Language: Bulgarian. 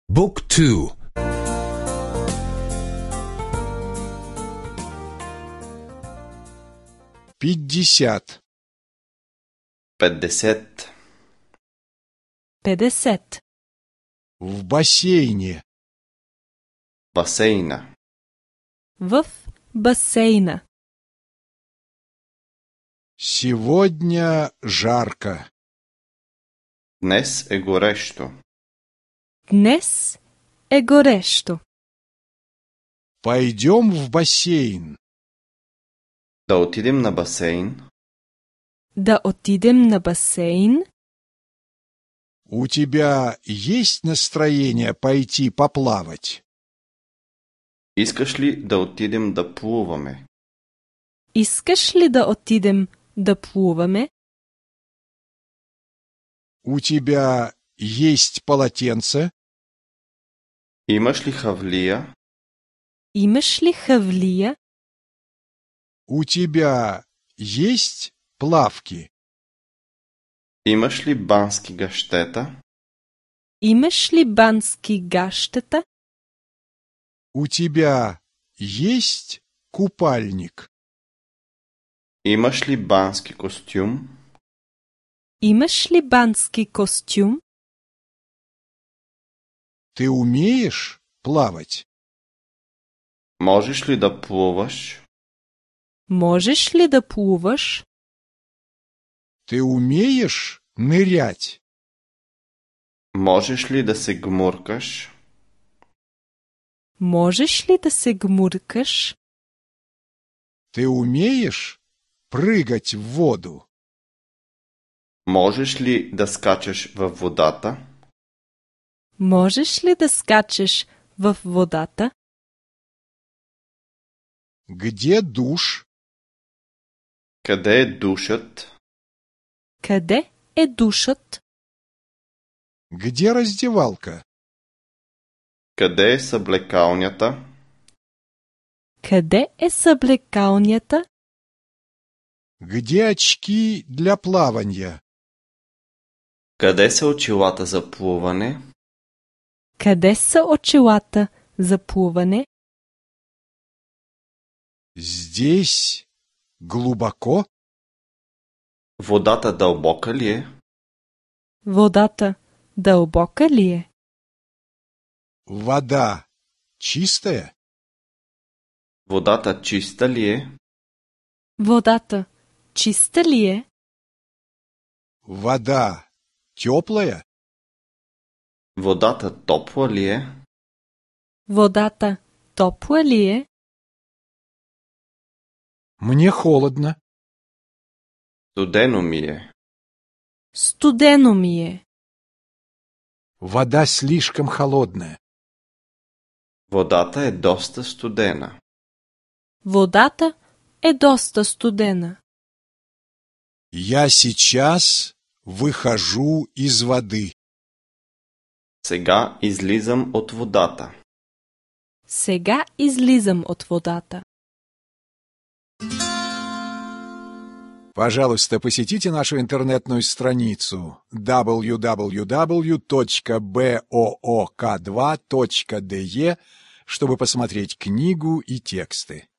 บุ๊กทู пятьдесят 50 50 в бассейне басейна. в бассейна. Сегодня жарко. Днес е горещо. Днес е горещо. Пойдем в бассейн. Да отидем на басейн. Да отидем на басейн. У тебя есть настроение пойти поплавать? Искаш ли да отидем да плуваме? Искаш ли да отидем да плуваме? У тебя есть полотенце? Имаш ли хавлия? Имаш ли хавлия? У тебя есть плавки? Имаш ли бански гащета? Имаш ли бански гащета? У тебя есть купальник? Имаш ли бански костюм? Имаш ли бански костюм? Ты умеешь плавать? Можеш ли да плуваш? Можеш ли да плуваш? Ты умеешь нырять? Можеш ли да се гмуркаш? Можеш ли да се гмуркаш? Ты умеешь прыгать в воду? Можеш ли да скачаш във водата? Можеш ли да скачеш в водата? Где душ? Къде е душът? Къде е душът? Где раздевалка? Къде е съблекалнята? Къде е съблекалнята? Где очки для плавания? Къде са очилата за плуване? Къде са очилата за плуване? Здесь глубоко? Водата дълбока ли е? Водата дълбока ли е? Вода чистая? Водата чиста ли е? Водата чиста ли е? Вода теплая? Водата топла ли е? Водата топла ли е? Мне холодно. Студено ми е. Студено ми е. Вода слишком холодная. Водата е доста студена. Водата е доста студена. Я сейчас выхожу из воды. Сега излизам от водата. Сега излизам от водата. Пожалуйста, посетите нашу интернетную страницу www.book2.de, чтобы посмотреть книгу и тексты.